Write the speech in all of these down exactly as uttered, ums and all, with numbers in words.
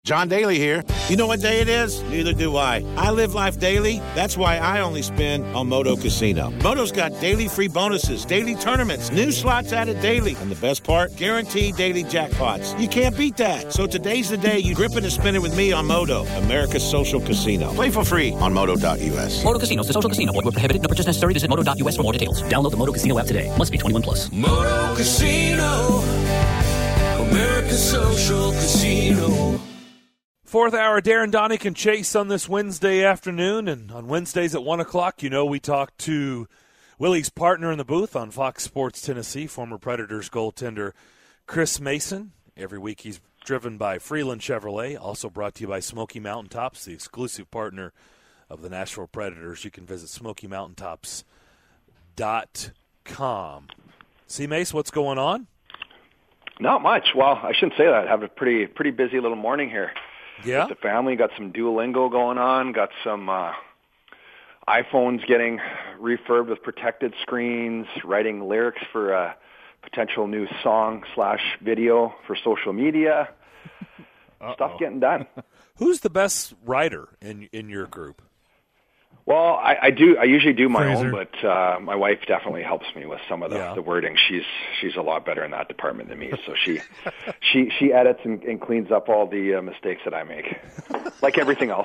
John Daly here. You know what day it is? Neither do I. I live life daily. That's why I only spin on Moto Casino. Moto's got daily free bonuses, daily tournaments, new slots added daily. And the best part? Guaranteed daily jackpots. You can't beat that. So today's the day you grip it and spin it with me on Moto, America's social casino. Play for free on moto dot u s. Moto Casino is a social casino. Void where prohibited. No purchase necessary. Visit moto dot u s for more details. Download the Moto Casino app today. Must be twenty-one plus. Moto Casino, America's social casino. Fourth hour, Darren Donick and Chase on this Wednesday afternoon. And on Wednesdays at one o'clock, you know, we talk to Willie's partner in the booth on Fox Sports Tennessee, former Predators goaltender Chris Mason. Every week he's driven by Freeland Chevrolet, also brought to you by Smoky Mountain Tops, the exclusive partner of the Nashville Predators. You can visit smoky mountain tops dot com. See, Mace, what's going on? Not much. Well, I shouldn't say that. I have a pretty pretty busy little morning here. Yeah. With the family, got some Duolingo going on, got some uh, iPhones getting refurbed with protected screens, writing lyrics for a potential new song slash video for social media. Uh-oh. Stuff getting done. Who's the best writer in in your group? Well, I, I do. I usually do my Fraser. own, but uh, my wife definitely helps me with some of the, Yeah. the wording. She's she's a lot better in that department than me. So she she she edits and, and cleans up all the uh, mistakes that I make, like everything else.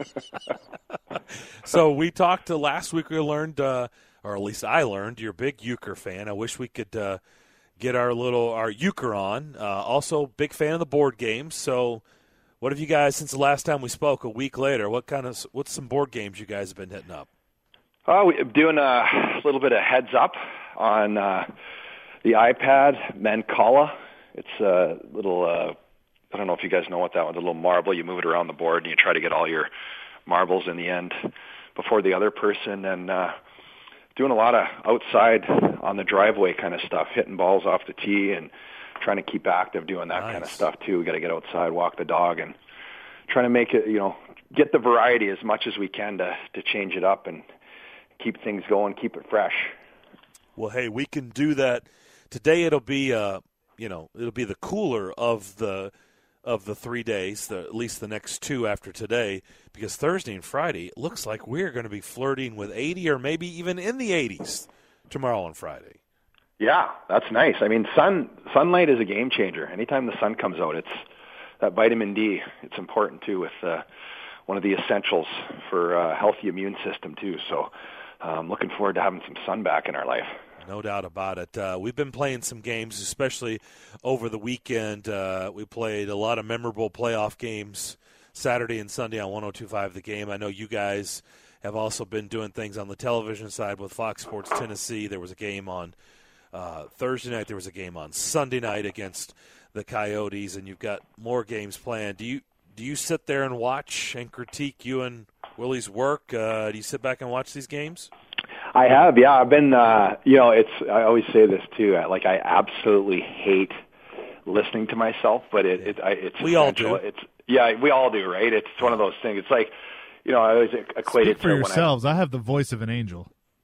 So we talked to last week. We learned, uh, or at least I learned, you're a big euchre fan. I wish we could uh, get our little our euchre on. Uh, also, big fan of the board games. So. What have you guys, since the last time we spoke, a week later, what kind of, what's some board games you guys have been hitting up? Oh, we're doing a little bit of heads up on uh, the iPad, Mancala. It's a little, uh, I don't know if you guys know what that one's, a little marble. You move it around the board and you try to get all your marbles in the end before the other person. And uh, doing a lot of outside on the driveway kind of stuff, hitting balls off the tee and trying to keep active doing that Nice. kind of stuff too. We got to get outside, walk the dog, and trying to make it, you know, get the variety as much as we can to to change it up and keep things going, keep it fresh. Well, hey, we can do that. Today it'll be, uh, you know, it'll be the cooler of the of the three days, the, at least the next two after today, because Thursday and Friday, it looks like we're going to be flirting with eighty or maybe even in the eighties tomorrow and Friday. Yeah, that's nice. I mean, sun sunlight is a game changer. Anytime the sun comes out, it's that vitamin D. It's important too, with uh, one of the essentials for a healthy immune system too. So, um, looking forward to having some sun back in our life. No doubt about it. Uh, we've been playing some games, especially over the weekend. Uh, we played a lot of memorable playoff games Saturday and Sunday on one oh two point five The Game. I know you guys have also been doing things on the television side with Fox Sports Tennessee. There was a game on Uh, Thursday night. There was a game on Sunday night against the Coyotes, and you've got more games planned. Do you do you sit there and watch and critique you and Willie's work? Uh, do you sit back and watch these games? I have, yeah. I've been, uh, you know, it's. I always say this too. Like, I absolutely hate listening to myself, but it, it I, it's we all essential. do. It's yeah, we all do, right? It's one of those things. It's like, you know, I always equate Speak it for to yourselves. when I have the voice of an angel.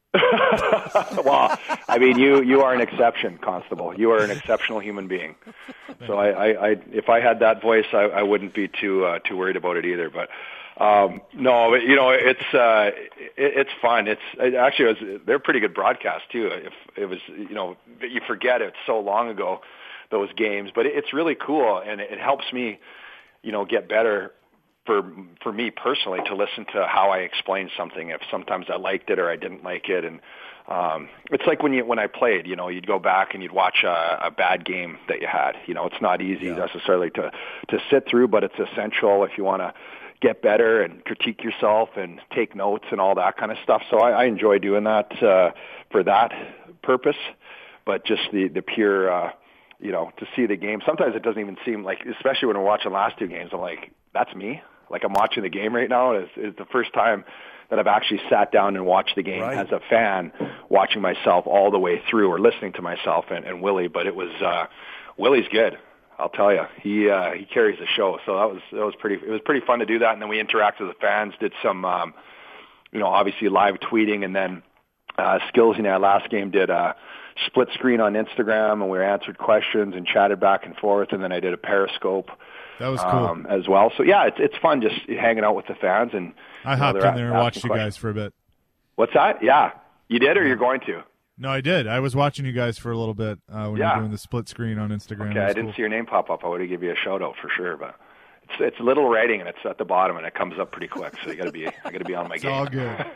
Well, I mean, you you are an exception, Constable. You are an exceptional human being. So I, I, I if I had that voice, I, I wouldn't be too uh, too worried about it either. But um, no, but, you know, it's uh, it, it's fun. It's it actually it was, they're pretty good broadcasts too. If it was, you know, you forget it's so long ago, those games, but it, it's really cool, and it, it helps me, you know, get better. For for me personally, to listen to how I explain something, if sometimes I liked it or I didn't like it, and um, it's like when you when I played, you know, you'd go back and you'd watch a, a bad game that you had. You know, it's not easy yeah. necessarily to to sit through, but it's essential if you want to get better and critique yourself and take notes and all that kind of stuff. So I, I enjoy doing that uh, for that purpose, but just the the pure, uh, you know, to see the game. Sometimes it doesn't even seem like, especially when we're watching the last two games, I'm like, that's me. Like, I'm watching the game right now. It's, it's the first time that I've actually sat down and watched the game right. as a fan, watching myself all the way through, or listening to myself and, and Willie. But it was uh, Willie's good. I'll tell you, he uh, he carries the show. So that was that was pretty. It was pretty fun to do that. And then we interacted with the fans, did some, um, you know, obviously live tweeting, and then uh, Skills in our last game did a split screen on Instagram, and we answered questions and chatted back and forth. And then I did a Periscope That was cool. Um, as well. So, yeah, it's it's fun just hanging out with the fans. And I hopped in there and watched you guys for a bit. What's that? Yeah. You did, or you're going to? No, I did. I was watching you guys for a little bit uh, when yeah. you were doing the split screen on Instagram. Okay, I didn't cool. see your name pop up. I would have given you a shout out for sure, but it's it's little writing and it's at the bottom and it comes up pretty quick. So you got to be I got to be on my it's game. All good.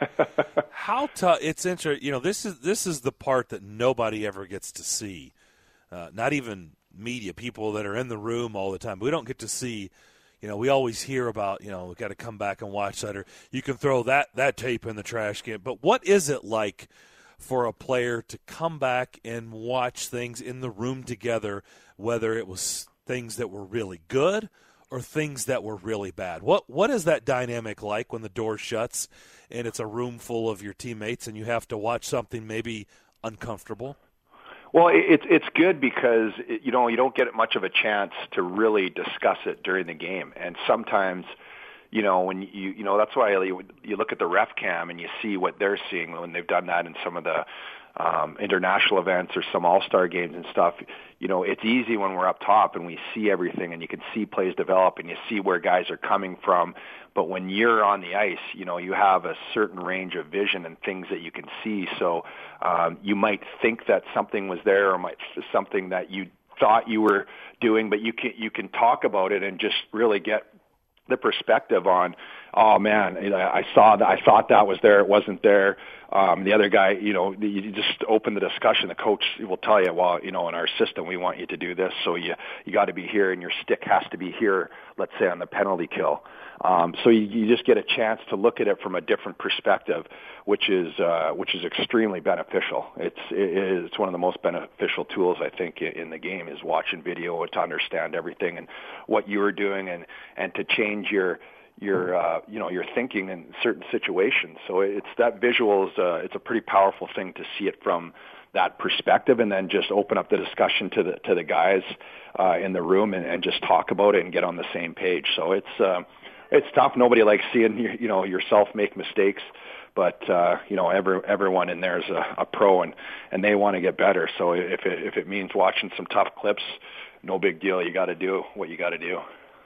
How tough? It's interesting. You know, this is this is the part that nobody ever gets to see. Uh, not even media people that are in the room all the time. We don't get to see. You know, we always hear about, you know, we've got to come back and watch that, or you can throw that, that tape in the trash can. But what is it like for a player to come back and watch things in the room together, whether it was things that were really good or things that were really bad? What What is that dynamic like when the door shuts and it's a room full of your teammates and you have to watch something maybe uncomfortable? Well, it's it's good because it, you know you don't get much of a chance to really discuss it during the game, and sometimes, you know, when you you know that's why you, you look at the ref cam and you see what they're seeing when they've done that in some of the um, international events or some all-star games and stuff. You know, it's easy when we're up top and we see everything and you can see plays develop and you see where guys are coming from. But when you're on the ice, you know, you have a certain range of vision and things that you can see. So um, you might think that something was there or might something that you thought you were doing, but you can you can talk about it and just really get the perspective on, oh man, I saw that, I thought that was there, it wasn't there. Um, the other guy, you know, you just open the discussion. The coach will tell you, well, you know, in our system, we want you to do this, so you you got to be here, and your stick has to be here. Let's say on the penalty kill. Um, so you, you just get a chance to look at it from a different perspective, which is uh, which is extremely beneficial. It's it is, it's one of the most beneficial tools I think in the game is watching video to understand everything and what you were doing and and to change your. your uh, you know your thinking in certain situations. So it's that visual is uh, it's a pretty powerful thing to see it from that perspective, and then just open up the discussion to the to the guys uh, in the room and, and just talk about it and get on the same page. So it's uh, it's tough. Nobody likes seeing you know yourself make mistakes, but uh, you know every, everyone in there is a, a pro and, and they want to get better. So if it, if it means watching some tough clips, no big deal. You got to do what you got to do.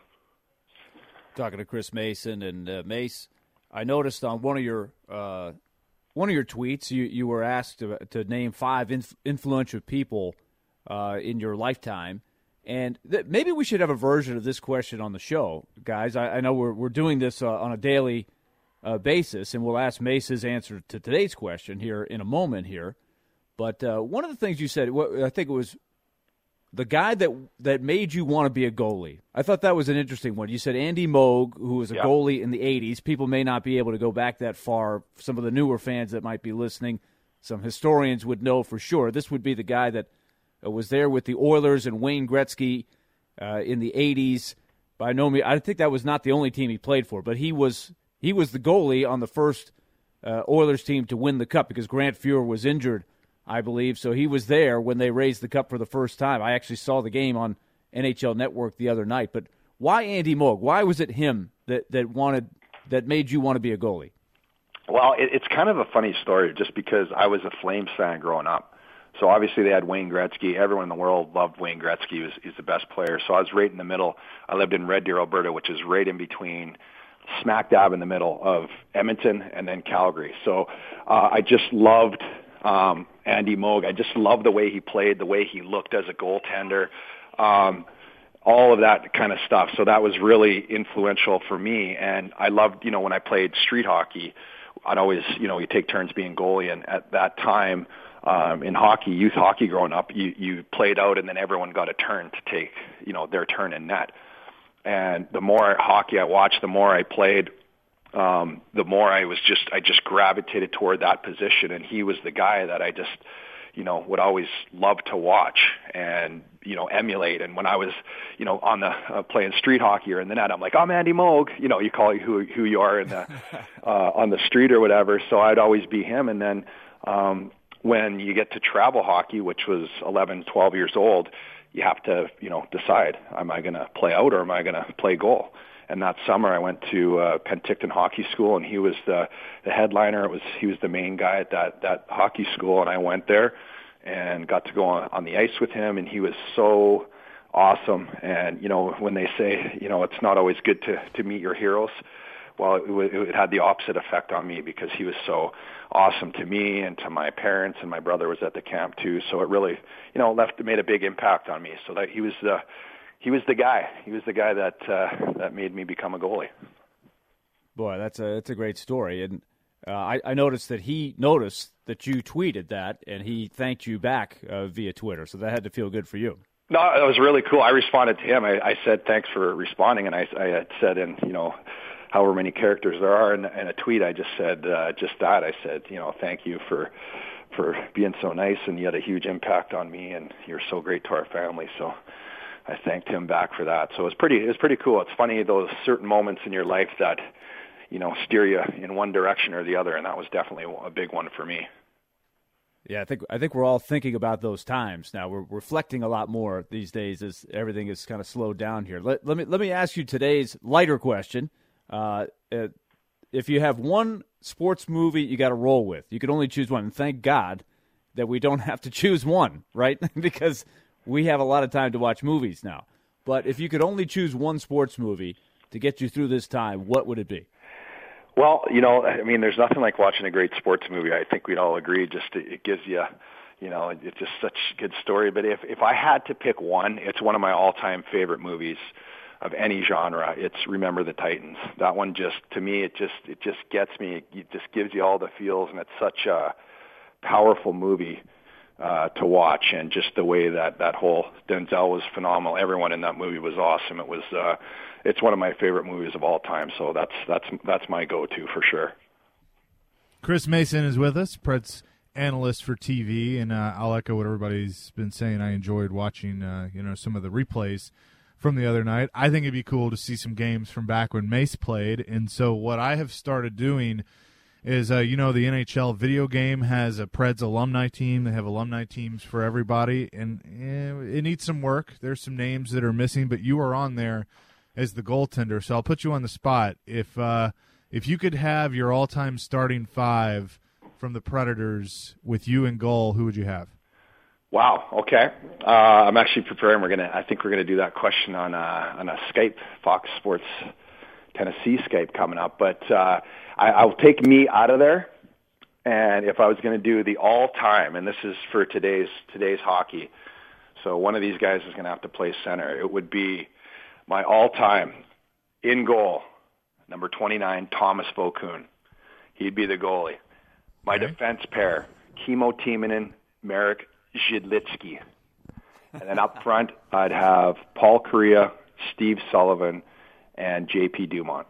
Talking to Chris Mason, and uh, Mace, I noticed on one of your uh, one of your tweets, you, you were asked to, to name five inf- influential people uh, in your lifetime, and th- maybe we should have a version of this question on the show, guys. I, I know we're we're doing this uh, on a daily uh, basis, and we'll ask Mace's answer to today's question here in a moment here. But uh, one of the things you said, I think it was. The guy that that made you want to be a goalie. I thought that was an interesting one. You said Andy Moog, who was a yeah. goalie in the eighties. People may not be able to go back that far. Some of the newer fans that might be listening, some historians would know for sure. This would be the guy that was there with the Oilers and Wayne Gretzky uh, in the eighties. By no means, I think that was not the only team he played for, but he was he was the goalie on the first uh, Oilers team to win the Cup because Grant Fuhr was injured, I believe. So he was there when they raised the cup for the first time. I actually saw the game on N H L Network the other night. But why Andy Moog? Why was it him that, that wanted that made you want to be a goalie? Well, it, it's kind of a funny story just because I was a Flames fan growing up. So obviously they had Wayne Gretzky. Everyone in the world loved Wayne Gretzky. He was, he was the best player. So I was right in the middle. I lived in Red Deer, Alberta, which is right in between, smack dab in the middle of Edmonton and then Calgary. So uh, I just loved – Um, Andy Moog. I just love the way he played, the way he looked as a goaltender, um, all of that kind of stuff. So that was really influential for me. And I loved, you know, when I played street hockey, I'd always, you know, you take turns being goalie. And at that time um, in hockey, youth hockey growing up, you, you played out and then everyone got a turn to take, you know, their turn in net. And the more hockey I watched, the more I played, Um, the more I was just, I just gravitated toward that position, and he was the guy that I just, you know, would always love to watch and, you know, emulate. And when I was, you know, on the, uh, playing street hockey or in the net, I'm like, I'm Andy Moog, you know, you call who, who you are in the, uh, on the street or whatever. So I'd always be him. And then, um, when you get to travel hockey, which was eleven, twelve years old, you have to, you know, decide, am I going to play out or am I going to play goal? And that summer, I went to uh, Penticton Hockey School, and he was the, the headliner. It was he was the main guy at that that hockey school, and I went there and got to go on, on the ice with him. And he was so awesome. And, you know, when they say, you know, it's not always good to, to meet your heroes, well, it, it had the opposite effect on me because he was so awesome to me and to my parents, and my brother was at the camp too. So it really, you know, left made a big impact on me. So that he was the he was the guy. He was the guy that uh, that made me become a goalie. Boy, that's a that's a great story. And uh, I, I noticed that he noticed that you tweeted that, and he thanked you back uh, via Twitter. So that had to feel good for you. No, it was really cool. I responded to him. I, I said thanks for responding, and I, I had said, in you know, however many characters there are in, in a tweet, I just said uh, just that. I said, you know, thank you for for being so nice, and you had a huge impact on me, and you're so great to our family. So I thanked him back for that. So it was pretty. It was pretty cool. It's funny, those certain moments in your life that, you know, steer you in one direction or the other, and that was definitely a big one for me. Yeah, I think I think we're all thinking about those times now. We're reflecting a lot more these days as everything is kind of slowed down here. Let, let me let me ask you today's lighter question. Uh, uh, if you have one sports movie you got to roll with, you could only choose one. And thank God that we don't have to choose one, right? Because we have a lot of time to watch movies now. But if you could only choose one sports movie to get you through this time, what would it be? Well, you know, I mean, there's nothing like watching a great sports movie. I think we'd all agree. Just it gives you, you know, it's just such a good story. But if if I had to pick one, it's one of my all-time favorite movies of any genre. It's Remember the Titans. That one just, to me, it just it just gets me. It just gives you all the feels, and it's such a powerful movie uh, to watch. And just the way that that whole Denzel was phenomenal. Everyone in that movie was awesome. It was. Uh, It's one of my favorite movies of all time, so that's that's that's my go-to for sure. Chris Mason is with us, Preds analyst for T V, and uh, I'll echo what everybody's been saying. I enjoyed watching, uh, you know, some of the replays from the other night. I think it'd be cool to see some games from back when Mace played, and so what I have started doing is, uh, you know, the N H L video game has a Preds alumni team. They have alumni teams for everybody, and eh, it needs some work. There's some names that are missing, but you are on there as the goaltender, so I'll put you on the spot. If uh, if you could have your all-time starting five from the Predators with you in goal, who would you have? Wow. Okay. Uh, I'm actually preparing. We're gonna. I think we're gonna do that question on a, on a Skype, Fox Sports Tennessee Skype coming up. But uh, I, I'll take me out of there. And if I was going to do the all-time, and this is for today's today's hockey, so one of these guys is going to have to play center. It would be my all-time in goal, number twenty-nine, Thomas Vokoun. He'd be the goalie. My okay. defense pair, Kimmo Timonen, Marek Zhidlitsky. And then up front, I'd have Paul Kariya, Steve Sullivan, and J P Dumont.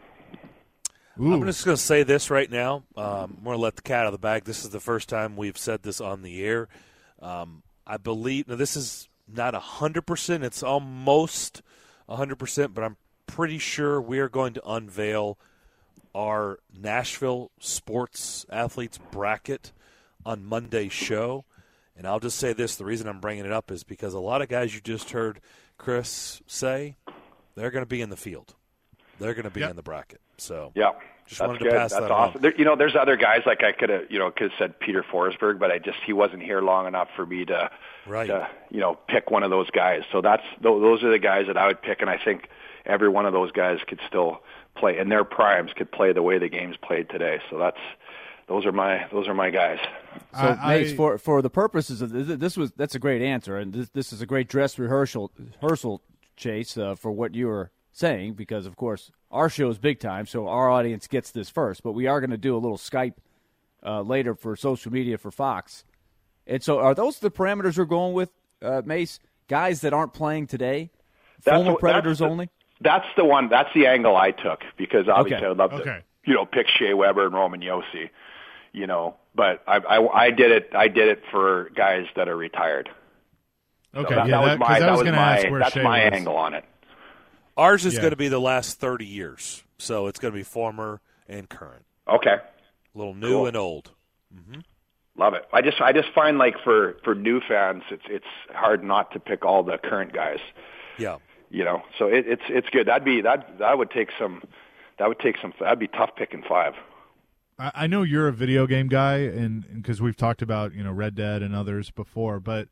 Ooh. I'm just going to say this right now. Um, I'm going to let the cat out of the bag. This is the first time we've said this on the air. Um, I believe – now this is not one hundred percent. It's almost – one hundred percent, but I'm pretty sure we are going to unveil our Nashville sports athletes bracket on Monday's show. And I'll just say this, the reason I'm bringing it up is because a lot of guys you just heard Chris say, they're going to be in the field. They're going to be yep. in the bracket. So yeah, just that's wanted good. to pass that's that awesome. on. There, you know, there's other guys like I could have, you know, could have said Peter Forsberg, but I just he wasn't here long enough for me to, right. to you know, pick one of those guys. So that's those are the guys that I would pick, and I think every one of those guys could still play in their primes, could play the way the game's played today. So that's those are my those are my guys. So, I, Mace, for for the purposes of this, this was that's a great answer, and this this is a great dress rehearsal rehearsal Chase uh, for what you were saying, because of course our show is big time, so our audience gets this first. But we are going to do a little Skype uh, later for social media for Fox. And so, are those the parameters we're going with, uh, Mace? Guys that aren't playing today, that's former the, Predators that's the, only. That's the one. That's the angle I took, because obviously okay. I'd love okay. to, you know, pick Shea Weber and Roman Josi, you know. But I, I, I did it. I did it for guys that are retired. Okay, so that, yeah, that was that, my. I that was was my. that's Shea my was. angle on it. Ours is yeah. going to be the last thirty years, so it's going to be former and current. Okay. A little new cool. and old. Mm-hmm. Love it. I just I just find like for, for new fans, it's it's hard not to pick all the current guys. Yeah. You know, so it, it's it's good. That'd be that that would take some that would take some that'd be tough picking five. I, I know you're a video game guy, and because we've talked about you know Red Dead and others before, but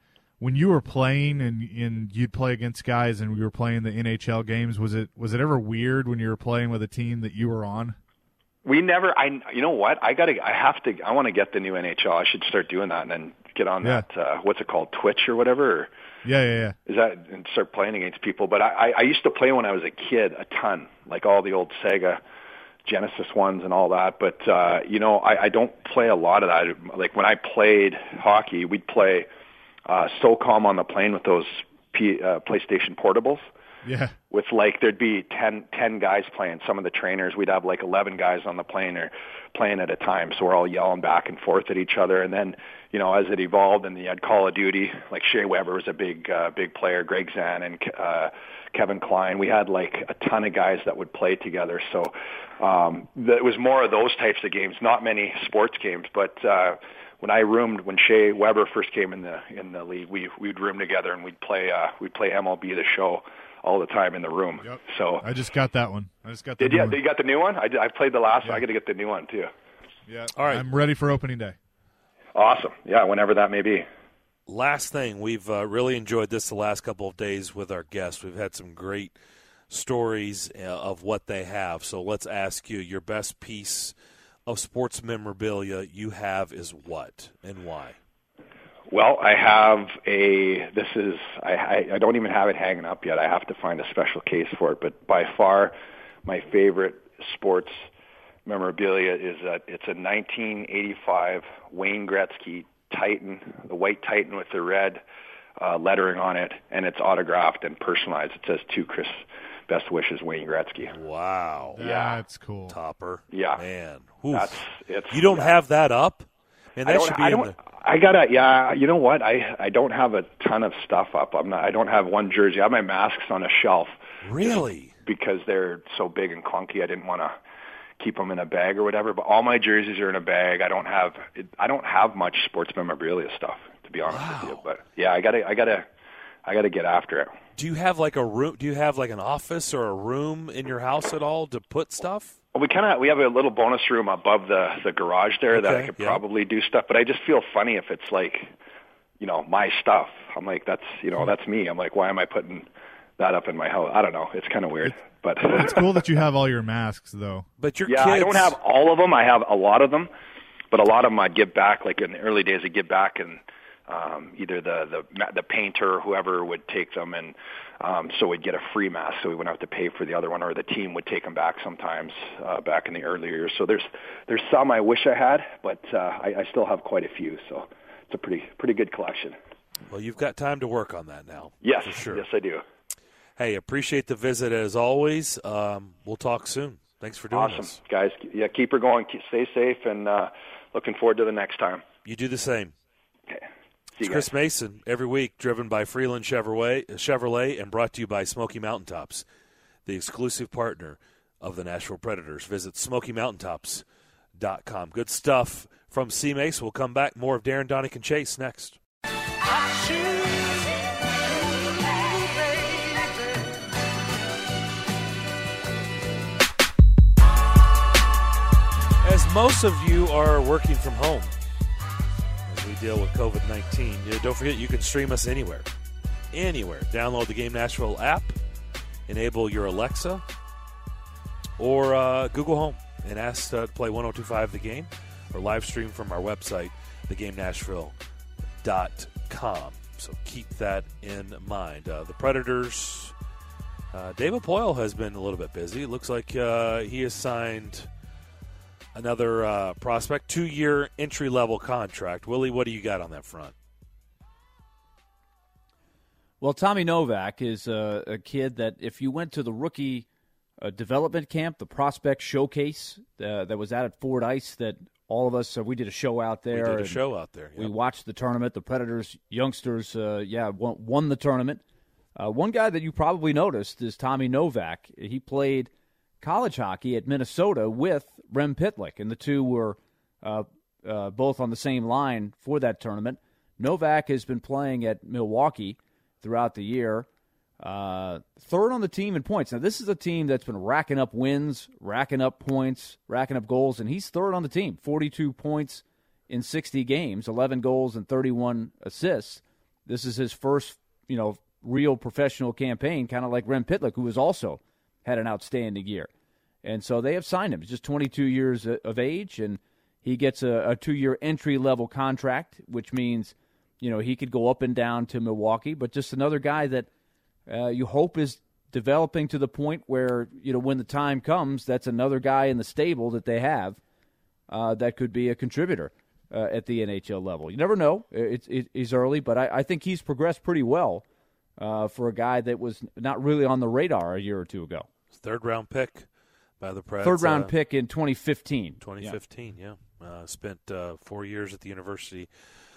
when you were playing and, and you'd play against guys and we were playing the N H L games, was it was it ever weird when you were playing with a team that you were on? We never. I. You know what? I gotta. I have to. I want to get the new N H L. I should start doing that and then get on Yeah. that. Uh, what's it called? Twitch or whatever. Or, Yeah, yeah, yeah. is that and start playing against people? But I, I, I used to play when I was a kid a ton, like all the old Sega Genesis ones and all that. But uh, you know, I, I don't play a lot of that. Like when I played hockey, we'd play uh, SOCOM on the plane with those P, uh, PlayStation Portables. Yeah. With like there'd be ten, ten guys playing. Some of the trainers, we'd have like eleven guys on the plane or playing at a time. So we're all yelling back and forth at each other. And then, you know, as it evolved and you had Call of Duty, like Shea Weber was a big, uh, big player, Greg Zan and uh, Kevin Klein. We had like a ton of guys that would play together. So um, the, it was more of those types of games, not many sports games. But uh, when I roomed, when Shea Weber first came in the in the league, we we'd room together and we'd play uh, we'd play M L B The Show all the time in the room. Yep. So I just got that one. I just got the did new you? one. You got the new one? I, did, I played the last Yeah. one. I got to get the new one too. Yeah. All right. I'm ready for opening day. Awesome. Yeah, whenever that may be. Last thing, we've uh, really enjoyed this the last couple of days with our guests. We've had some great stories uh, of what they have. So let's ask you, your best piece of sports memorabilia you have is what and why? Well, I have a. This is. I, I. I don't even have it hanging up yet. I have to find a special case for it. But by far, my favorite sports memorabilia is that it's a nineteen eighty-five Wayne Gretzky Titan, the white Titan with the red uh, lettering on it, and it's autographed and personalized. It says "To Chris, best wishes, Wayne Gretzky." Wow. Yeah. That's cool. Topper. Yeah. Man. Oof. That's it's. You don't yeah. have that up? Man, I that don't. should be I in don't. the... I gotta. Yeah. You know what? I I don't have a ton of stuff up. I'm not. I don't have one jersey. I have my masks on a shelf. Really? Because they're so big and clunky. I didn't want to keep them in a bag or whatever. But all my jerseys are in a bag. I don't have. I don't have much sports memorabilia stuff, to be honest Wow. with you. But yeah, I gotta. I gotta. I gotta get after it. Do you have like a room? Do you have like an office or a room in your house at all to put stuff? Well, we kind of we have a little bonus room above the the garage there that I Okay, could yeah. probably do stuff. But I just feel funny if it's like, you know, my stuff. I'm like, that's you know, that's me. I'm like, why am I putting that up in my house? I don't know. It's kind of weird. But It's cool that you have all your masks, though. But your yeah, kids... I don't have all of them. I have a lot of them, but a lot of them I'd give back. Like in the early days, I'd give back, and um, either the the the painter or whoever would take them, and um, so we'd get a free mask, so we wouldn't have to pay for the other one, or the team would take them back sometimes uh, back in the earlier years. So there's there's some I wish I had, but uh, I, I still have quite a few. So it's a pretty pretty good collection. Well, you've got time to work on that now. Yes, for sure. yes, I do. Hey, appreciate the visit as always. Um, we'll talk soon. Thanks for doing Awesome, this. guys. Yeah, keep her going. Keep, stay safe, and uh, looking forward to the next time. You do the same. Okay. See It's you Chris guys. Mason, every week, driven by Freeland Chevrolet, Chevrolet and brought to you by Smoky Mountain Tops, the exclusive partner of the Nashville Predators. Visit smoky mountain tops dot com. Good stuff from C. Mace. We'll come back. More of Darren, Donick, and Chase next. As most of you are working from home as we deal with COVID nineteen, you know, don't forget you can stream us anywhere. Anywhere. Download the Game Nashville app, enable your Alexa or uh, Google Home, and ask uh, to play one oh two point five The Game or live stream from our website, the game nashville dot com. So keep that in mind. Uh, the Predators, uh, David Poile has been a little bit busy. It looks like uh, he has signed another uh, prospect, two-year entry-level contract. Willie, what do you got on that front? Well, Tommy Novak is a, a kid that if you went to the rookie uh, development camp, the prospect showcase uh, that was out at Ford Ice, that all of us, uh, we did a show out there. We did a and show out there. We Yep. watched the tournament. The Predators youngsters, uh, yeah, won, won the tournament. Uh, one guy that you probably noticed is Tommy Novak. He played college hockey at Minnesota with Rem Pitlick, and the two were uh, uh, both on the same line for that tournament. Novak has been playing at Milwaukee throughout the year, uh, third on the team in points. Now, this is a team that's been racking up wins, racking up points, racking up goals, and he's third on the team, forty-two points in sixty games, eleven goals and thirty-one assists. This is his first, you know, real professional campaign, kind of like Rem Pitlick, who has also had an outstanding year. And so they have signed him. He's just twenty-two years of age, and he gets a, a two-year entry-level contract, which means, you know, he could go up and down to Milwaukee, but just another guy that uh, you hope is developing to the point where, you know, when the time comes, that's another guy in the stable that they have uh, that could be a contributor uh, at the N H L level. You never know. It's it, it's early, but I, I think he's progressed pretty well uh, for a guy that was not really on the radar a year or two ago. Third-round pick by the Preds. Third-round uh, pick in twenty fifteen. twenty fifteen, yeah. yeah. Uh, spent uh, four years at the University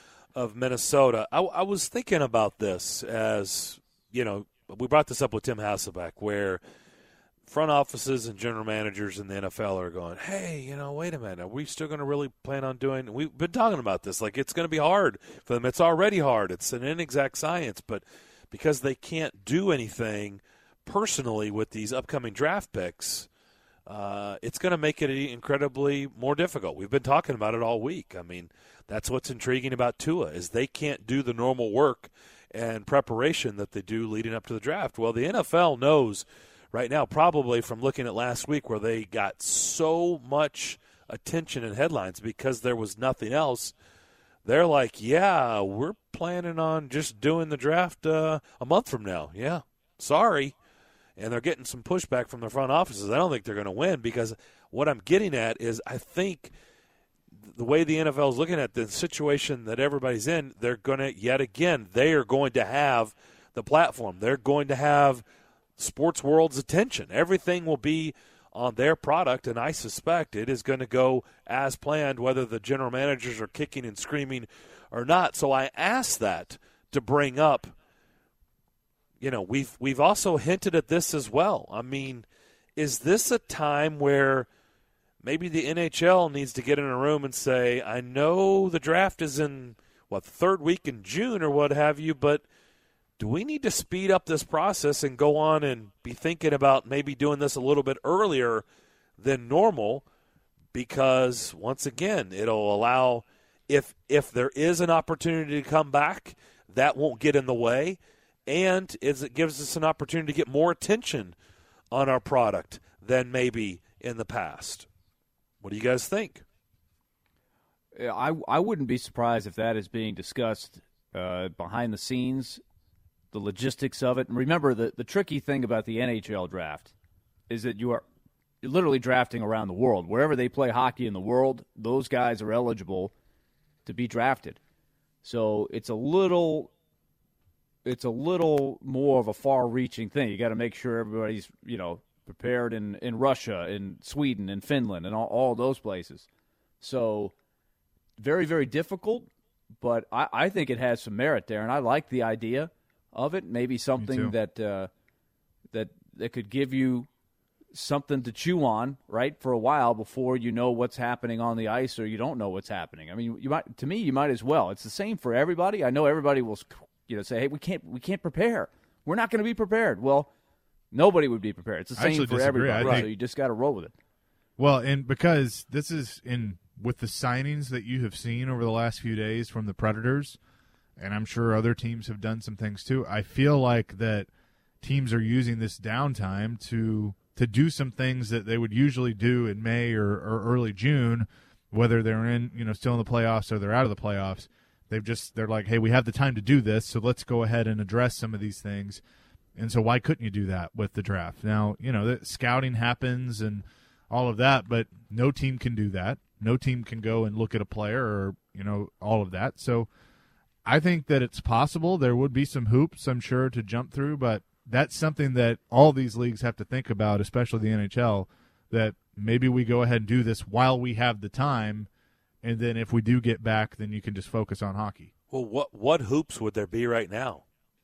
of Minnesota. I, I was thinking about this as, you know, we brought this up with Tim Hasselbeck, where front offices and general managers in the N F L are going, hey, you know, wait a minute, are we still going to really plan on doing – we've been talking about this. Like, it's going to be hard for them. It's already hard. It's an inexact science. But because they can't do anything personally with these upcoming draft picks, uh, it's going to make it incredibly more difficult. We've been talking about it all week. I mean, that's what's intriguing about Tua is they can't do the normal work and preparation that they do leading up to the draft. Well, the N F L knows right now, probably from looking at last week where they got so much attention and headlines because there was nothing else, they're like, yeah, we're planning on just doing the draft uh, a month from now. Yeah, sorry. And they're getting some pushback from the front offices. I don't think they're going to win because what I'm getting at is I think the way the N F L is looking at the situation that everybody's in, they're going to, yet again, they are going to have the platform. They're going to have sports world's attention. Everything will be on their product, and I suspect it is going to go as planned, whether the general managers are kicking and screaming or not. So I asked that to bring up, you know, we've we've also hinted at this as well. I mean, is this a time where maybe the N H L needs to get in a room and say, I know the draft is in, what, the third week in June or what have you, but do we need to speed up this process and go on and be thinking about maybe doing this a little bit earlier than normal? Because, once again, it'll allow, if if there is an opportunity to come back, that won't get in the way, and it gives us an opportunity to get more attention on our product than maybe in the past. What do you guys think? I, I wouldn't be surprised if that is being discussed uh, behind the scenes, the logistics of it. And remember, the, the tricky thing about the N H L draft is that you are literally drafting around the world. Wherever they play hockey in the world, those guys are eligible to be drafted. So it's a little it's a little more of a far-reaching thing. You got to make sure everybody's, you know, prepared in, in Russia, in Sweden, in Finland, and all, all those places. So very, very difficult, but I, I think it has some merit there, and I like the idea of it. Maybe something that uh, that that could give you something to chew on, right, for a while before you know what's happening on the ice or you don't know what's happening. I mean, you might to me, you might as well. It's the same for everybody. I know everybody will, you know, say, "Hey, we can't we can't prepare. We're not going to be prepared." Well, nobody would be prepared. It's the same for disagree. everybody, right. So you just got to roll with it. Well, and because this is in with the signings that you have seen over the last few days from the Predators, and I'm sure other teams have done some things too, I feel like that teams are using this downtime to to do some things that they would usually do in May or, or early June, whether they're in, you know, still in the playoffs or they're out of the playoffs. They've just they're like, hey, we have the time to do this, so let's go ahead and address some of these things. And so why couldn't you do that with the draft? Now, you know, the scouting happens and all of that, but no team can do that. No team can go and look at a player or, you know, all of that. So I think that it's possible. There would be some hoops, I'm sure, to jump through, but that's something that all these leagues have to think about, especially the N H L, that maybe we go ahead and do this while we have the time, and then if we do get back, then you can just focus on hockey. Well, what what hoops would there be right now?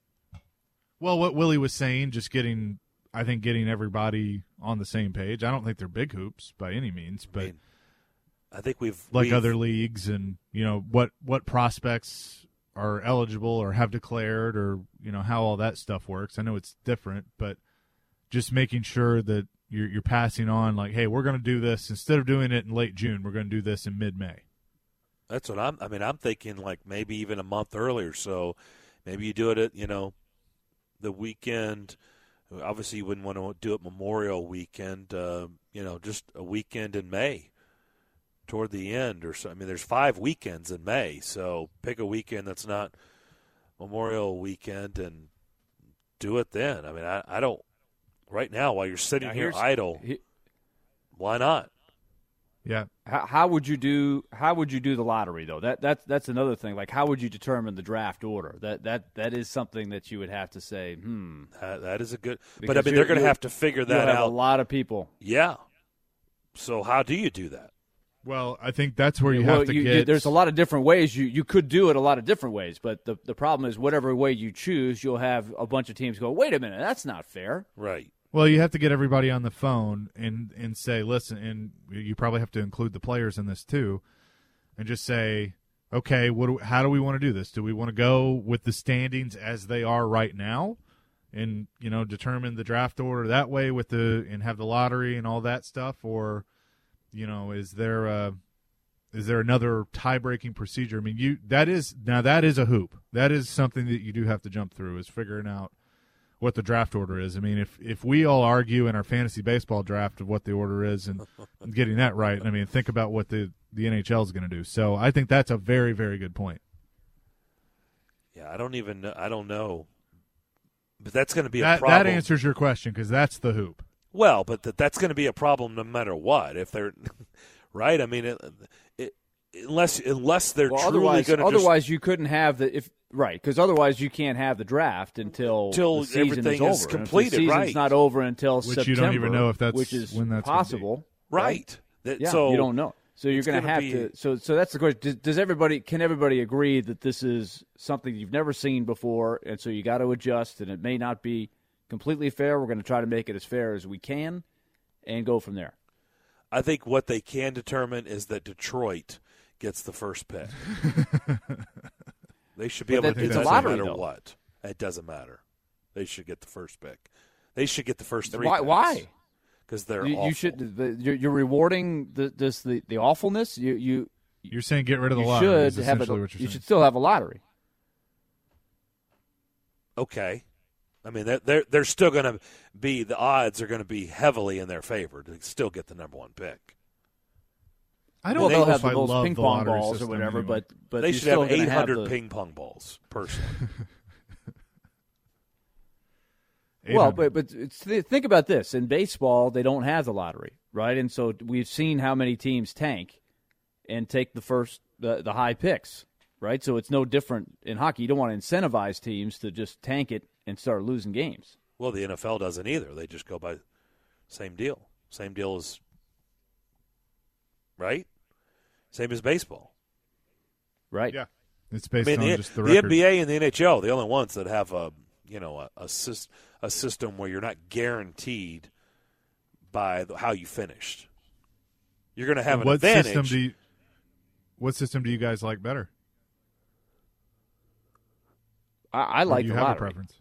Well, what Willie was saying, just getting, I think, getting everybody on the same page. I don't think they're big hoops by any means, but I, mean, I think we've like we've, other leagues, and you know what what prospects are eligible or have declared, or you know how all that stuff works. I know it's different, but just making sure that you're you're passing on, like, hey, we're going to do this instead of doing it in late June. We're going to do this in mid-May. That's what I'm. I mean, I'm thinking like maybe even a month earlier. So Maybe you do it at, you know, the weekend. Obviously, you wouldn't want to do it Memorial Weekend, uh, you know, just a weekend in May toward the end or so. I mean, there's five weekends in May, so pick a weekend that's not Memorial Weekend and do it then. I mean, I, I don't – right now, while you're sitting now, here idle, he, why not? Yeah. How, how would you do? How would you do the lottery though? That that's that's another thing. Like, how would you determine the draft order? That that that is something that you would have to say. Hmm. That, that is a good. Because but I mean, they're going to you- have to figure that you have out. A lot of people. Yeah. So how do you do that? Well, I think that's where you well, have to you, get. you, there's a lot of different ways. You you could do it a lot of different ways, but the the problem is whatever way you choose, you'll have a bunch of teams go, wait a minute, that's not fair. Right. Well, you have to get everybody on the phone and, and say, listen, and you probably have to include the players in this too, and just say, okay, what? Do, how do we want to do this? Do we want to go with the standings as they are right now, and you know determine the draft order that way with the and have the lottery and all that stuff, or you know is there a is there another tie-breaking procedure? I mean, you that is now that is a hoop. That is something that you do have to jump through is figuring out what the draft order is. I mean, if if we all argue in our fantasy baseball draft of what the order is and getting that right, I mean, think about what the, the N H L is going to do. So I think that's a very, very good point. Yeah, I don't even know. I don't know. But that's going to be That, a problem. that answers your question because that's the hoop. Well, but th- that's going to be a problem no matter what. If they're right, I mean, it, it, unless unless they're Well, truly otherwise, going to otherwise you couldn't have the if right because otherwise you can't have the draft until Till the season everything is is over. And if completed, the season's right. not over until Which September, you don't even know if that's which is when that's gonna be. possible. right. That, Yeah, so you don't know. So you're it's going to gonna have be- to. So so that's the question. Does, does everybody? Can everybody agree that this is something you've never seen before, and so you got to adjust, and it may not be completely fair. We're going to try to make it as fair as we can, and go from there. I think what they can determine is that Detroit gets the first pick. They should be But able that- to do it's that a no lottery, matter though. what. It doesn't matter. They should get the first pick. They should get the first three. Why? picks. Why? Because they're You, awful. you should. The, you're, you're rewarding the this the, the awfulness. You you You're saying get rid of the you lottery is should have it. essentially what you're You saying. should still have a lottery. Okay. I mean, they're they're, they're still going to be the odds are going to be heavily in their favor to still get the number one pick. I don't Well, know they'll if have the I most love ping the pong lottery balls or system whatever, anyway. but but They you're should still have gonna eight hundred the, ping pong balls, personally. Well, eight hundred. but but it's, think about this: in baseball, they don't have the lottery, right? And so we've seen how many teams tank and take the first the, the high picks, right? So it's no different in hockey. You don't want to incentivize teams to just tank it and start losing games. Well, the N F L doesn't either. They just go by same deal. Same deal as right? Same as baseball. Right. Yeah, it's I based mean, on the, just the, the record. N B A and the N H L, the only ones that have a you know a a, syst- a system where you're not guaranteed by the, how you finished. You're going to have an what advantage. system do you? What system do you guys like better? I, I Or like do you the have lottery. a preference?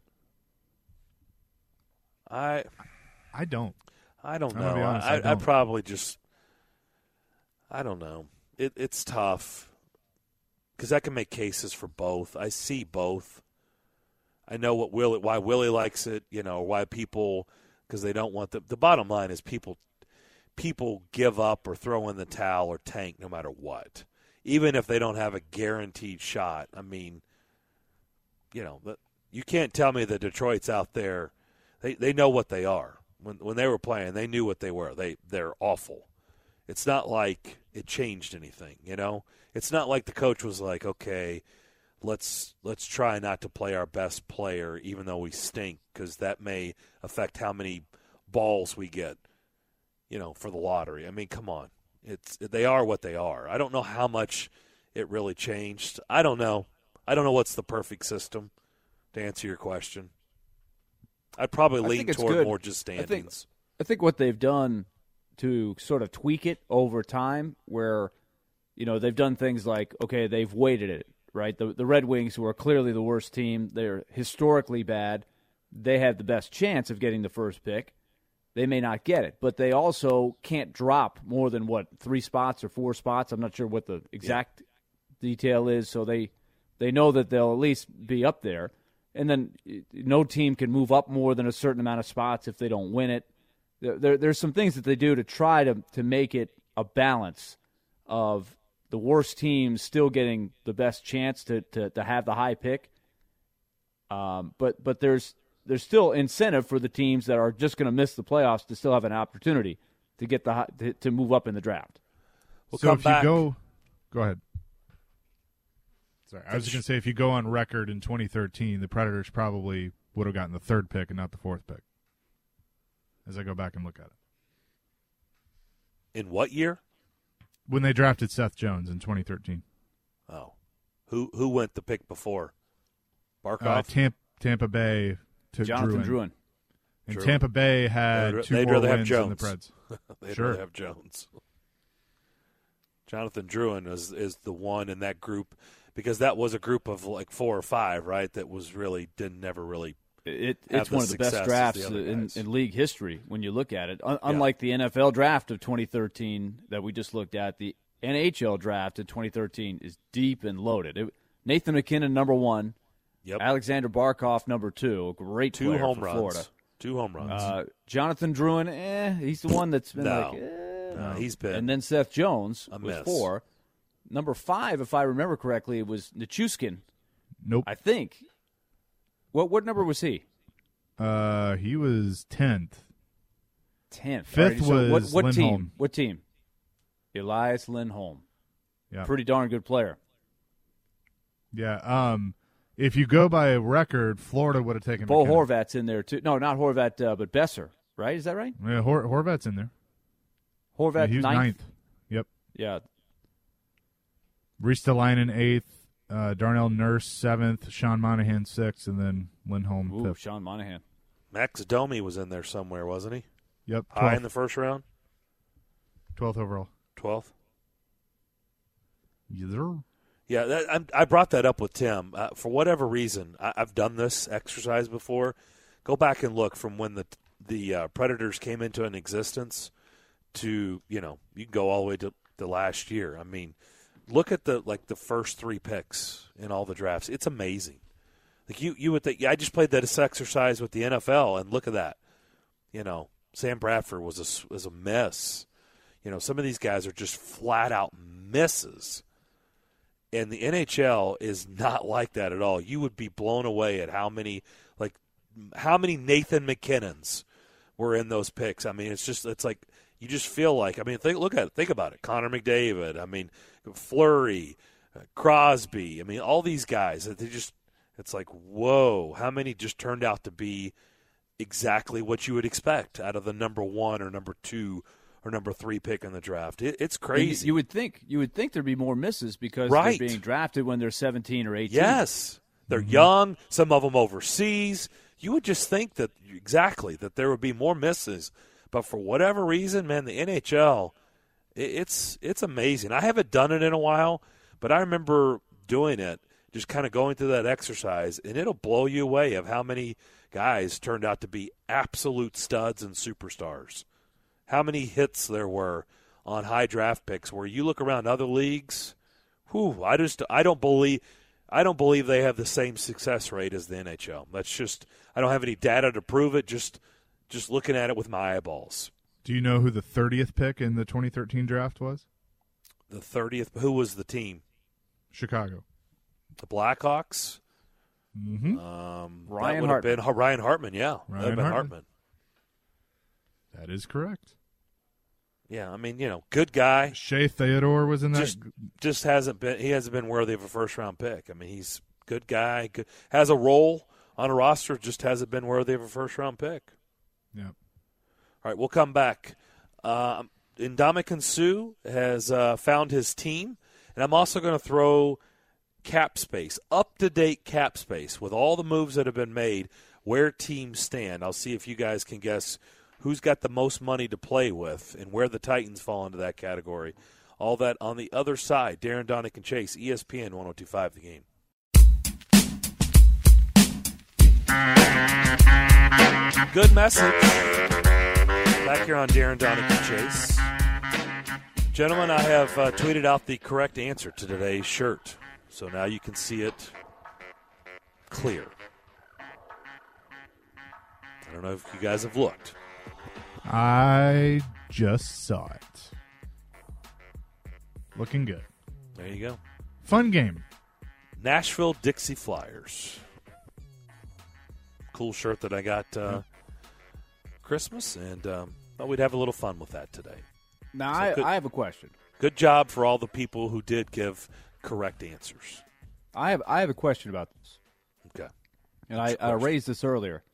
I I don't. I don't I'm know. gonna be honest, I I, I don't. probably just I don't know. It it's tough because I can make cases for both. I see both. I know what Willie, why Willie likes it. You know why people because they don't want the. The bottom line is people people give up or throw in the towel or tank no matter what, even if they don't have a guaranteed shot. I mean, you know, the, you can't tell me that Detroit's out there. They they know what they are. When when they were playing, they knew what they were. They they're awful. It's not like it changed anything, you know? It's not like the coach was like, "Okay, let's let's try not to play our best player even though we stink because that may affect how many balls we get, you know, for the lottery." I mean, come on. It's they are what they are. I don't know how much it really changed. I don't know. I don't know what's the perfect system to answer your question. I'd probably I lean think it's toward good. more just I think- standings. I think what they've done to sort of tweak it over time where, you know, they've done things like, okay, they've weighted it, right? The the Red Wings, who are clearly the worst team, they're historically bad. They have the best chance of getting the first pick. They may not get it, but they also can't drop more than, what, three spots or four spots? I'm not sure what the exact detail is. So they They know that they'll at least be up there. And then no team can move up more than a certain amount of spots if they don't win it. There, there, there's some things that they do to try to, to make it a balance of the worst teams still getting the best chance to, to, to have the high pick. Um, but but there's there's still incentive for the teams that are just going to miss the playoffs to still have an opportunity to get the to, to move up in the draft. We'll so come if back. you go, go ahead. Sorry, I was just going to say, if you go on record in twenty thirteen, the Predators probably would have gotten the third pick and not the fourth pick. As I go back and look at it, In what year? when they drafted Seth Jones in twenty thirteen, Oh, who who went the pick before? Barkov. uh, Tampa, Tampa Bay took Jonathan Druin. Druin. And Druin. Tampa Bay had They'd- two they'd more rather have wins than the Jones. Preds. They'd Sure. rather have Jones. Jonathan Druin is is the one in that group because that was a group of like four or five, right? That was really didn't never really. It, have it's the one of the best success as drafts the other in, guys. in league history when you look at it. Un- unlike the N F L draft of twenty thirteen that we just looked at, the N H L draft in twenty thirteen is deep and loaded. It, Nathan McKinnon, number one. Yep. Alexander Barkov, number two. A great Two player home for runs. Florida. Two home runs. Uh, Jonathan Druin, eh, he's the one that's been No. like, eh. no, he's been. And then Seth Jones A was miss. four. Number five, if I remember correctly, it was Nichushkin, Nope. I think. What what number was he? Uh, he was tenth. Tenth. Fifth so what, was what team? Lindholm. What team? Elias Lindholm. Yeah. Pretty darn good player. Yeah. Um, if you go by record, Florida would have taken Bo McKinnon. Horvat's in there too. No, not Horvat, uh, but Besser. Right? Is that right? Yeah, Hor- Horvat's in there. Horvat he was ninth. ninth. Yep. Yeah. Ristolainen eighth, uh, Darnell Nurse seventh, Sean Monahan sixth, and then Lindholm Ooh, fifth. Sean Monahan. Max Domi was in there somewhere, wasn't he? Yep. High twelfth, in the first round, twelfth overall. twelfth. Yes, sir. Yeah, that, I'm, I brought that up with Tim. Uh, for whatever reason, I, I've done this exercise before. Go back and look from when the the uh, Predators came into an existence to, you know, you can go all the way to, to last year. I mean, look at the like the first three picks in all the drafts. It's amazing. Like you, you would think. Yeah, I just played that exercise with the N F L, and look at that. You know, Sam Bradford was a was a miss. You know, some of these guys are just flat out misses. And the N H L is not like that at all. You would be blown away at how many, like, how many Nathan McKinnons were in those picks. I mean, it's just, it's like, you just feel like, I mean, think, look at it, think about it. Connor McDavid, I mean, Fleury, uh, Crosby, I mean, all these guys, they just, it's like, whoa, how many just turned out to be exactly what you would expect out of the number one or number two or number three pick in the draft. It, it's crazy. You, you would think you would think there'd be more misses because Right. they're being drafted when they're seventeen or eighteen. Yes. They're young, some of them overseas. You would just think that exactly that there would be more misses. But for whatever reason, man, the N H L, it, it's it's amazing. I haven't done it in a while, but I remember doing it, just kind of going through that exercise, and it'll blow you away of how many guys turned out to be absolute studs and superstars. How many hits there were on high draft picks where you look around other leagues, whew, I just I don't believe I don't believe they have the same success rate as the N H L. That's just I don't have any data to prove it, just just looking at it with my eyeballs. Do you know who the thirtieth pick in the twenty thirteen draft was? The thirtieth, who was the team? Chicago. The Blackhawks? Mm-hmm. Um, Ryan that would Hartman. have been Ryan Hartman, yeah. Ryan that would have been Hartman. Hartman. That is correct. Yeah, I mean, you know, good guy. Shea Theodore was in that. Just just hasn't been he hasn't been worthy of a first round pick. I mean, he's a good guy, good, has a role on a roster, just hasn't been worthy of a first round pick. Yeah. All right, we'll come back. Uh, Ndamukong Suh has uh, found his team, and I'm also going to throw cap space, up-to-date cap space, with all the moves that have been made, where teams stand. I'll see if you guys can guess who's got the most money to play with and where the Titans fall into that category. All that on the other side. Darren Donick and Chase, E S P N one oh two point five The Game. Good message. Back here on Darren Donick and Chase. Gentlemen, I have uh, tweeted out the correct answer to today's shirt. So now you can see it clear. I don't know if you guys have looked. I just saw it. Looking good. There you go. Fun game. Nashville Dixie Flyers. Cool shirt that I got uh, Christmas, and um, thought we'd have a little fun with that today. Now, So I, good- I have a question. Good job for all the people who did give correct answers. I have I have a question about this, Okay. and I, What's your I question? raised this earlier.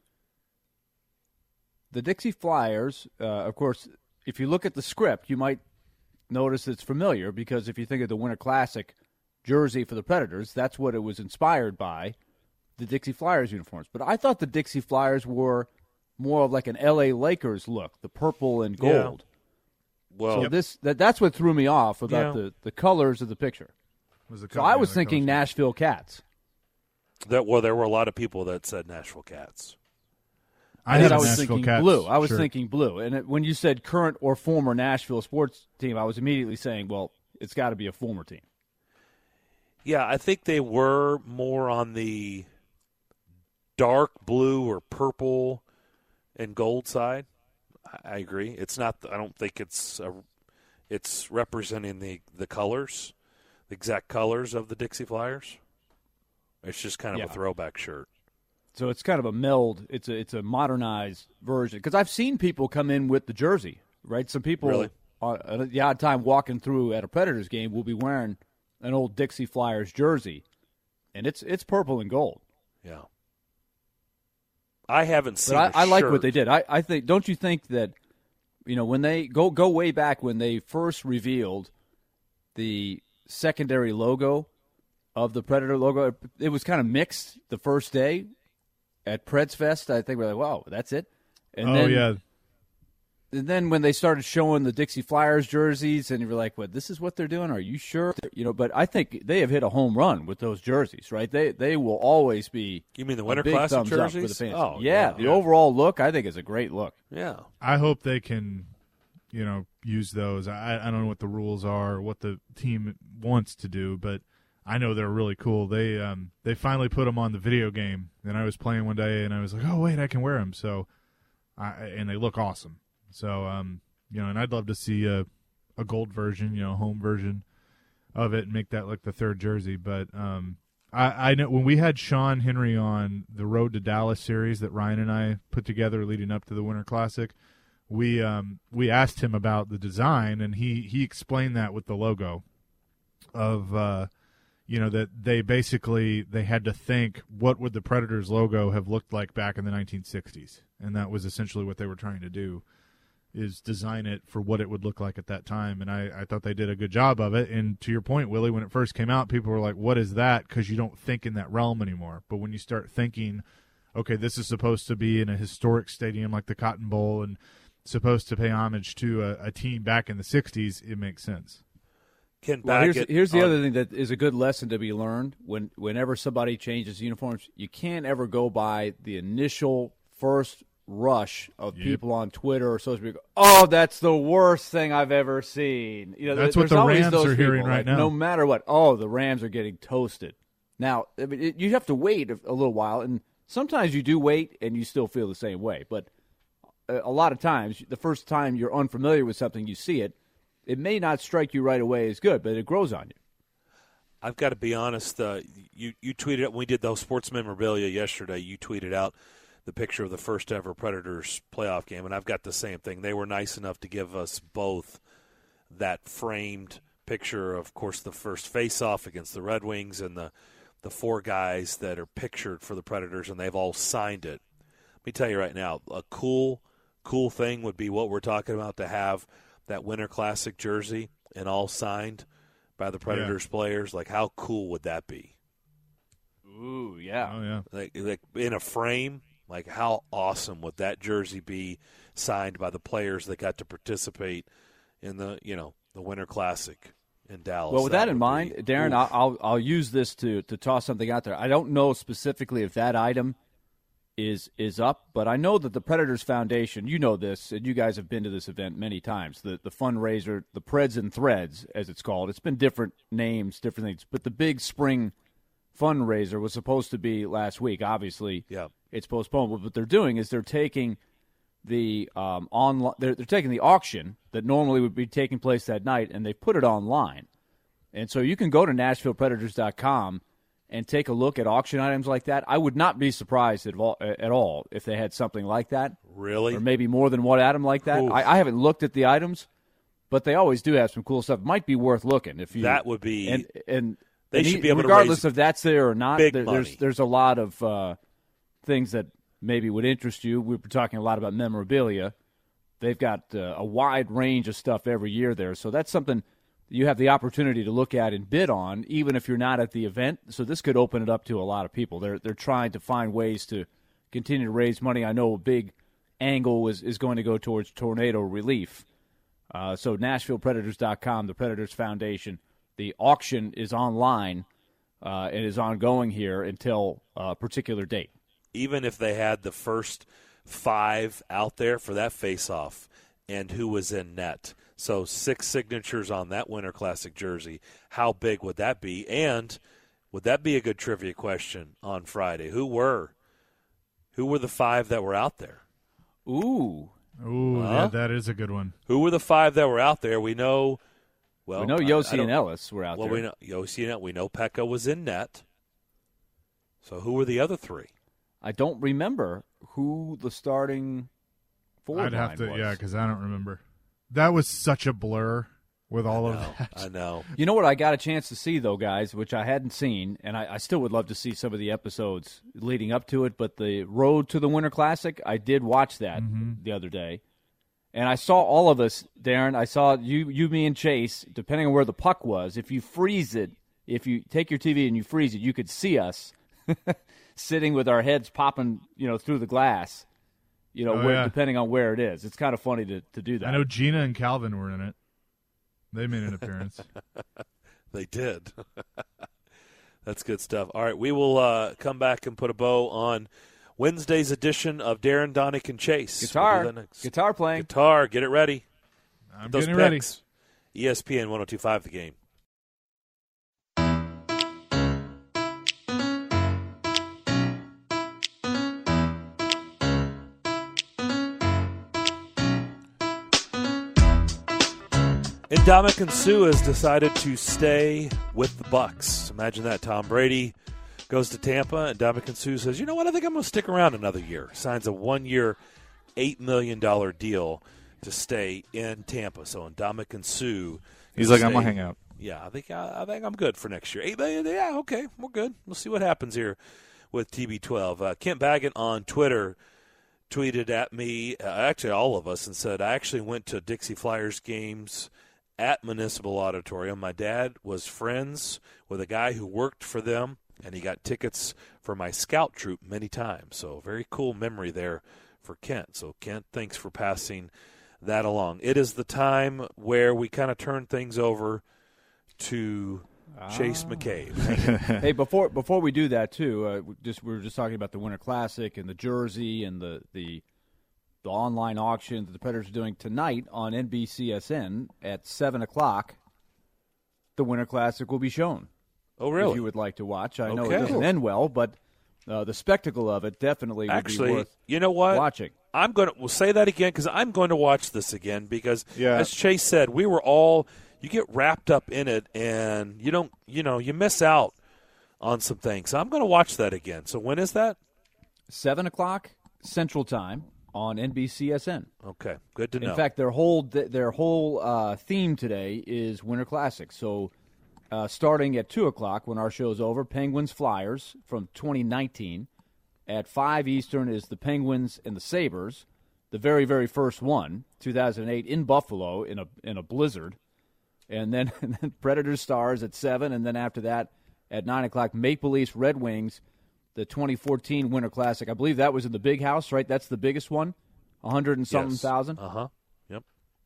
The Dixie Flyers, uh, of course, if you look at the script, you might notice it's familiar because if you think of the Winter Classic jersey for the Predators, that's what it was inspired by, the Dixie Flyers uniforms. But I thought the Dixie Flyers were more of like an L A Lakers look, the purple and Yeah. gold. Well, So this that, that's what threw me off about Yeah. the, the colors of the picture. Was the So co- I yeah, was the thinking coach. Nashville Cats. that well, there were a lot of people that said Nashville Cats. I And had I a was Nashville thinking Cats blue. I was shirt. thinking blue. And it, when you said current or former Nashville sports team, I was immediately saying, well, it's got to be a former team. Yeah, I think they were more on the dark blue or purple and gold side. I, I agree. It's not. I don't think it's. A, it's representing the the colors, the exact colors of the Dixie Flyers. It's just kind of Yeah. a throwback shirt. So it's kind of a meld. It's a it's a modernized version. Because I've seen people come in with the jersey, right? Some people Really? uh, at the odd time walking through at a Predators game will be wearing an old Dixie Flyers jersey, and it's it's purple and gold. Yeah. I haven't seen. But a I, I like shirt. what they did. I, I think. Don't you think that, you know, when they go go way back when they first revealed the secondary logo of the Predator logo, it was kind of mixed the first day at Preds Fest. I think we're like, wow, that's it. And oh then, yeah, And then when they started showing the Dixie Flyers jerseys, and you were like, "What? This is what they're doing? Are you sure?" You know, but I think they have hit a home run with those jerseys, right? They they will always be. You mean the a Winter big Classic thumbs up jerseys? for the fans. Oh, yeah, yeah. the overall look I think is a great look. Yeah. I hope they can, you know, use those. I I don't know what the rules are, or what the team wants to do, but I know they're really cool. They um they finally put them on the video game, and I was playing one day, and I was like, oh wait, I can wear them. So, I and they look awesome. So um. You know, and I'd love to see a, a gold version, you know, home version of it and make that like the third jersey. But um, I, I know when we had Sean Henry on the Road to Dallas series that Ryan and I put together leading up to the Winter Classic, we um, we asked him about the design, and he, he explained that with the logo of, uh, you know, that they basically they had to think what would the Predators logo have looked like back in the nineteen sixties, and that was essentially what they were trying to do. Is design it for what it would look like at that time. And I, I thought they did a good job of it. And to your point, Willie, when it first came out, people were like, what is that? Because you don't think in that realm anymore. But when you start thinking, okay, this is supposed to be in a historic stadium like the Cotton Bowl and supposed to pay homage to a, a team back in the sixties, it makes sense. Ken Well, here's, Baggett here's the on- other thing that is a good lesson to be learned. When whenever somebody changes uniforms, you can't ever go by the initial first rush of Yep. people on Twitter or social media. Oh, that's the worst thing I've ever seen. You know, That's there- what there's the always Rams those are people, hearing right like, now. No matter what, oh, the Rams are getting toasted. Now, I mean, it, you have to wait a, a little while, and sometimes you do wait and you still feel the same way. But a, a lot of times, the first time you're unfamiliar with something, you see it, it may not strike you right away as good, but it grows on you. I've got to be honest. Uh, you you tweeted when we did those sports memorabilia yesterday. You tweeted out the picture of the first ever Predators playoff game, and I've got the same thing. They were nice enough to give us both that framed picture, of course, the first face-off against the Red Wings, and the the four guys that are pictured for the Predators, and they've all signed it. Let me tell you right now, a cool cool thing would be what we're talking about, to have that Winter Classic jersey and all signed by the Predators players. Like, how cool would that be? Ooh, yeah. Oh, yeah. Like, like in a frame, like how awesome would that jersey be signed by the players that got to participate in the, you know, the Winter Classic in Dallas? Well, with that, in would mind, be- Darren, oof. I'll, I'll I'll use this to to toss something out there. I don't know specifically if that item is is up. But I know that the Predators Foundation, you know this, and you guys have been to this event many times, the, the fundraiser, the Preds and Threads, as it's called. It's been different names, different things. But the big spring fundraiser was supposed to be last week. Obviously, yeah. it's postponed. But what they're doing is they're taking the um, online, they're, they're taking the auction that normally would be taking place that night, and they put it online. And so you can go to Nashville Predators dot com and take a look at auction items like that. I would not be surprised at all, at all if they had something like that. Really? Or maybe more than one item like that. I, I haven't looked at the items, but they always do have some cool stuff. It might be worth looking. If you That would be and, and they and should he, be able to regardless raise if that's there or not, big there, money. there's there's a lot of uh, things that maybe would interest you. We were talking a lot about memorabilia. They've got uh, a wide range of stuff every year there. So that's something you have the opportunity to look at and bid on, even if you're not at the event. So this could open it up to a lot of people. They're they're trying to find ways to continue to raise money. I know a big angle is, is going to go towards tornado relief. Uh, so Nashville Predators dot com, the Predators Foundation, the auction is online uh, and is ongoing here until a particular date. Even if they had the first five out there for that face-off and who was in net, so six signatures on that Winter Classic jersey, how big would that be? And would that be a good trivia question on Friday? Who were who were the five that were out there? Ooh. Ooh, Huh? yeah, that is a good one. Who were the five that were out there? We know. Well, we know I- I Yossi don't- and Ellis were out well, there. we know Yossi and Ellis. We know Pekka was in net. So who were the other three? I don't remember who the starting forward I'd have line to, was. yeah, because I don't remember. That was such a blur with all of No, that. I know. You know what I got a chance to see, though, guys, which I hadn't seen, and I, I still would love to see some of the episodes leading up to it, but the Road to the Winter Classic, I did watch that Mm-hmm. the other day. And I saw all of us, Darren. I saw you, you, me, and Chase, depending on where the puck was. If you freeze it, if you take your T V and you freeze it, you could see us sitting with our heads popping, you know, through the glass, you know, Oh, where, yeah. depending on where it is. It's kind of funny to, to do that. I know Gina and Calvin were in it. They made an appearance. They did. That's good stuff. All right, we will uh, come back and put a bow on Wednesday's edition of Darren, Donick, and Chase. Guitar. We'll do that next. Guitar playing. Guitar, get it ready. I'm Those getting ready. picks. E S P N one oh two point five The Game. Ndamukong Suh has decided to stay with the Bucks. Imagine that. Tom Brady goes to Tampa, and Ndamukong Suh says, you know what, I think I'm going to stick around another year. Signs a one-year, eight million dollars deal to stay in Tampa. So Ndamukong Suh. He's like, I'm stay- going to hang out. Yeah, I think I, I think I'm good for next year. Eight million, yeah, okay, we're good. We'll see what happens here with T B twelve. Uh, Kent Baggett on Twitter tweeted at me, uh, actually all of us, and said, I actually went to Dixie Flyers games at Municipal Auditorium. My dad was friends with a guy who worked for them, and he got tickets for my scout troop many times. So very cool memory there for Kent. So Kent, thanks for passing that along. It is the time where we kind of turn things over to Chase McCabe. Hey, before before we do that too, uh, we just we were just talking about the Winter Classic and the jersey and the the, the online auction that the Predators are doing tonight on N B C S N at seven o'clock. The Winter Classic will be shown. Oh, really? If you would like to watch, I know Okay. it doesn't end well, but uh, the spectacle of it definitely would Actually, be worth you know what? watching. I'm going to we'll say that again because I'm going to watch this again because, Yeah. as Chase said, we were all you get wrapped up in it and you don't you know you miss out on some things. So I'm going to watch that again. So when is that? Seven o'clock Central Time on N B C S N. Okay, good to know. In fact, their whole their whole uh, theme today is Winter Classic. So, uh, starting at two o'clock when our show's over, Penguins Flyers from twenty nineteen. At five Eastern is the Penguins and the Sabres, the very very first one, two thousand eight in Buffalo in a in a blizzard, and then, and then Predators Stars at seven, and then after that at nine o'clock Maple Leafs Red Wings, the twenty fourteen Winter Classic. I believe that was in the Big House, right? That's the biggest one. A hundred and something Yes. thousand. Uh-huh. Yep.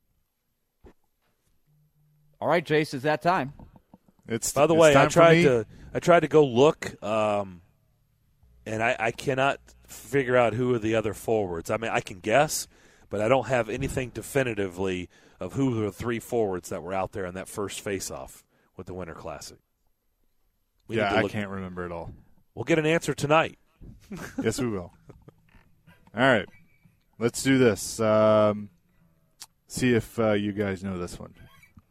All right, Chase, it's that time. It's By the it's way, I time for tried me. to I tried to go look um, and I, I cannot figure out who are the other forwards. I mean, I can guess, but I don't have anything definitively of who are the three forwards that were out there in that first face-off with the Winter Classic. We yeah, I I can't remember it all. We'll get an answer tonight. Yes, we will. All right. Let's do this. Um, see if uh, you guys know this one.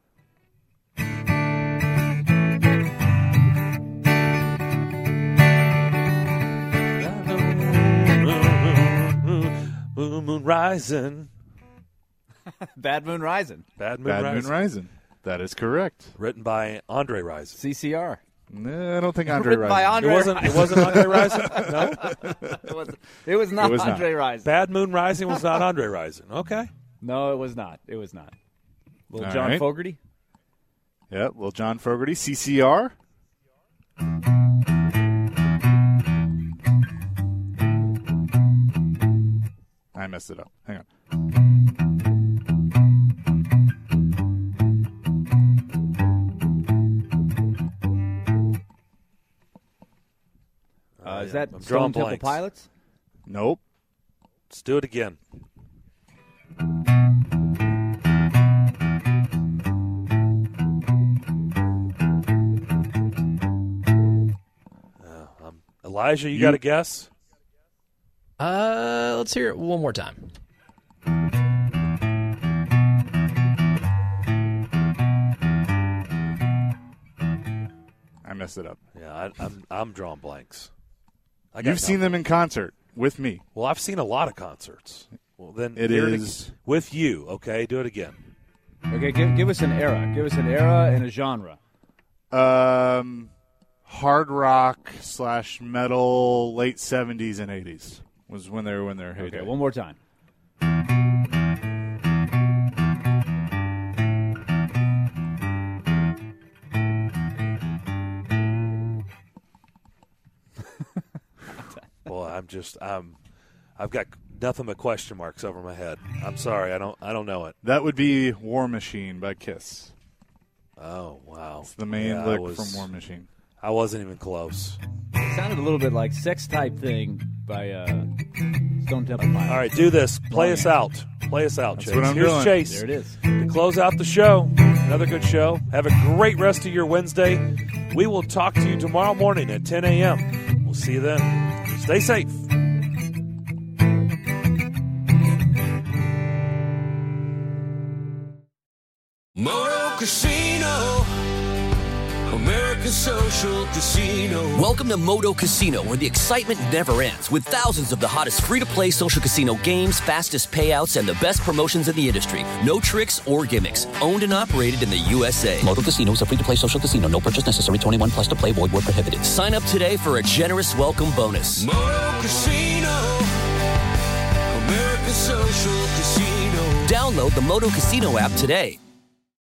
Moon, moon rising. Bad Moon Rising. Bad Moon Bad Rising. Moon Rising. That is correct. Written by Andre Rison. C C R. No, I don't think Andre Written by Rison. Andre It wasn't. It wasn't Andre Rison. No. It was, it was not It was not. Andre Rising. Bad Moon Rising was not Andre Rison. Okay. No, it was not. It was not. Little All John right. Fogerty. Yeah, well, John Fogerty, C C R. I messed it up. Hang on. Uh, is yeah, that I'm Stone drawing Temple blanks. Pilots? Nope. Let's do it again. Uh, um, Elijah, you, You- got a guess? Uh, let's hear it one more time. I messed it up. Yeah, I, I'm I'm drawing blanks. I got You've seen nothing. them in concert with me. Well, I've seen a lot of concerts. Well, then It here is- ag- with you. Okay, do it again. Okay, give, give us an era. Give us an era and a genre. Um, hard rock slash metal, late seventies and eighties was when they were in their heyday. Okay, one more time. Boy, I'm just I'm I've got nothing but question marks over my head. I'm sorry, I don't I don't know it. That would be War Machine by Kiss. Oh wow, It's the main Yeah, I lick was- from War Machine. I wasn't even close. It sounded a little bit like Sex Type Thing by uh, Stone Temple Pilots. All right, do this. Play us out. Play us out, That's Chase. what I'm Here's doing. Chase. There it is. To close out the show, another good show. Have a great rest of your Wednesday. We will talk to you tomorrow morning at ten a.m. We'll see you then. Stay safe. Moto Casino, American Social Casino. Welcome to Moto Casino, where the excitement never ends, with thousands of the hottest free-to-play social casino games, fastest payouts, and the best promotions in the industry. No tricks or gimmicks. Owned and operated in the U S A. Moto Casino is a free-to-play social casino. No purchase necessary. twenty-one plus to play. Void where prohibited. Sign up today for a generous welcome bonus. Moto Casino, American Social Casino. Download the Moto Casino app today.